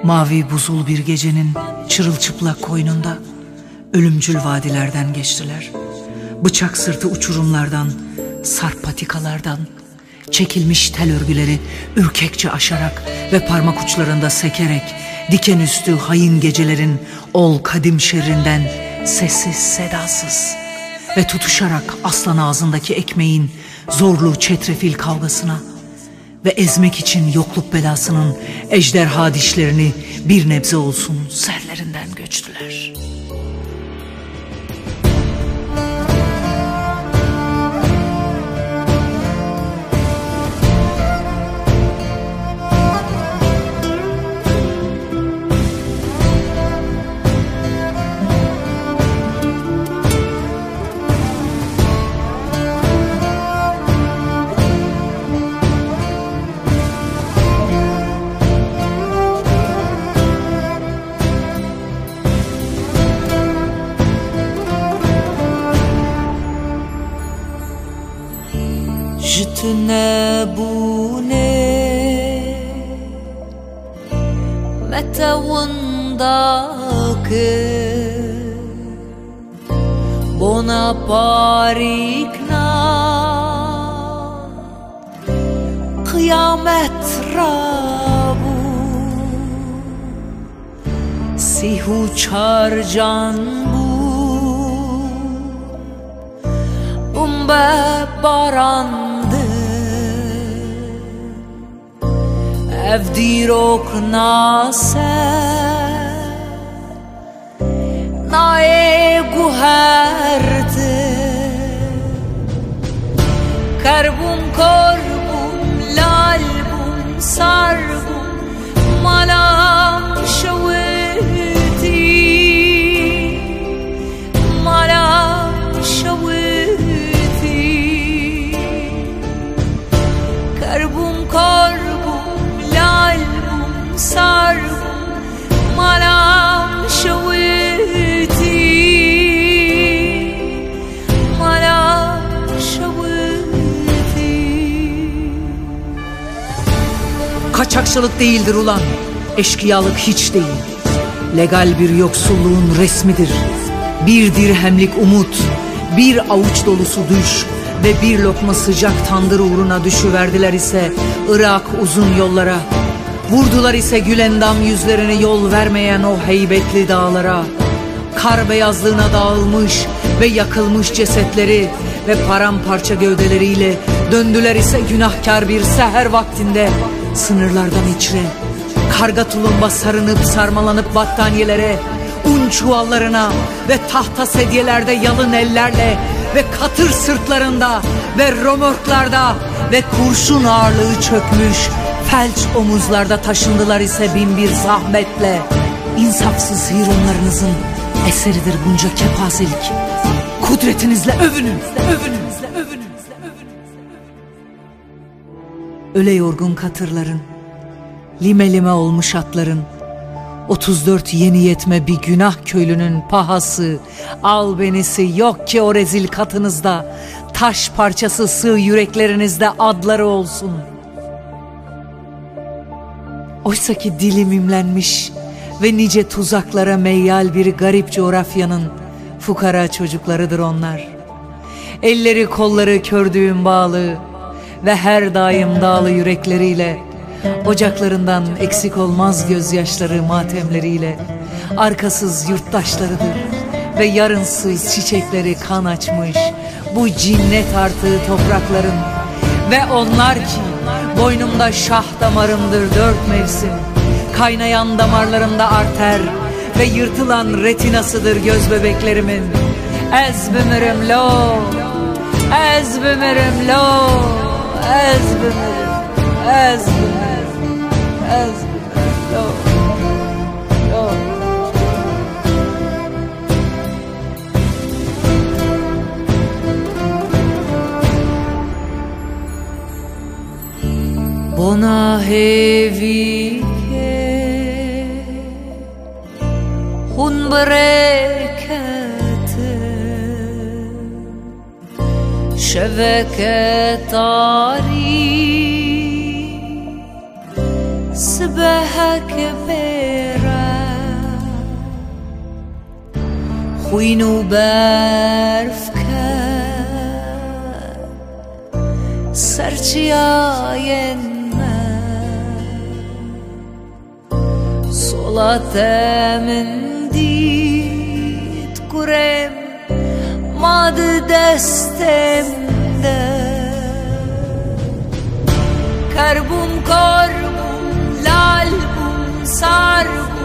Mavi buzul bir gecenin çırılçıplak koynunda ölümcül vadilerden geçtiler. Bıçak sırtı uçurumlardan, sarp patikalardan, çekilmiş tel örgüleri ürkekçe aşarak ve parmak uçlarında sekerek diken üstü hain gecelerin ol kadim şerrinden sessiz sedasız ve tutuşarak aslan ağzındaki ekmeğin zorlu çetrefil kavgasına ve ezmek için yokluk belasının ejderha dişlerini bir nebze olsun serlerinden göçtüler. Je tenais bune meta wandake bona parikna kıyamet rabu sihu çarcan bu umbe baran evdirok nase nae guherte karbum korbum lalbum sarbum malam şaveti malam şaveti karbum korbum lalbum sarbum malam şaveti malam şaveti. Kaçakçılık değildir ulan, eşkıyalık hiç değil. Legal bir yoksulluğun resmidir. Bir dirhemlik umut, bir avuç dolusu düş ve bir lokma sıcak tandır uğruna düşüverdiler ise Irak uzun yollara. Vurdular ise gülendam yüzlerini yol vermeyen o heybetli dağlara. Kar beyazlığına dağılmış ve yakılmış cesetleri ve paramparça gövdeleriyle döndüler ise günahkar bir seher vaktinde sınırlardan içre. Karga tulumba sarınıp sarmalanıp battaniyelere, un çuvallarına ve tahta sedyelerde yalın ellerle ve katır sırtlarında ve romorklarda ve kurşun ağırlığı çökmüş felç omuzlarda taşındılar ise bin bir zahmetle. İnsafsız hironlarınızın eseridir bunca kepazelik. Kudretinizle övünün, övünün, övünün. Öyle yorgun katırların, lime lime olmuş atların, 34 yeni yetme bir günah köylünün pahası, albenisi yok ki o rezil katınızda, taş parçası sığ yüreklerinizde adları olsun. Oysaki dili mimlenmiş ve nice tuzaklara meyyal bir garip coğrafyanın fukara çocuklarıdır onlar. Elleri kolları kördüğüm bağlı ve her daim dağlı yürekleriyle, ocaklarından eksik olmaz gözyaşları matemleriyle, arkasız yurttaşlarıdır ve yarınsız çiçekleri kan açmış bu cinnet artığı toprakların. Ve onlar ki boynumda şah damarımdır 4 mevsim, kaynayan damarlarımda arter ve yırtılan retinasıdır göz bebeklerimin. Ez bümürüm lo, ez bümürüm lo, ez bümürüm, ez bümürüm, ez bümürüm lo, lo. Bona hevi ke hun berekete şevket ari سباحة كبيرة خوين وبارفكا سرچيا ينما صلاة من ديت كرم ماد دستم ده كربم كربم لال بوم سار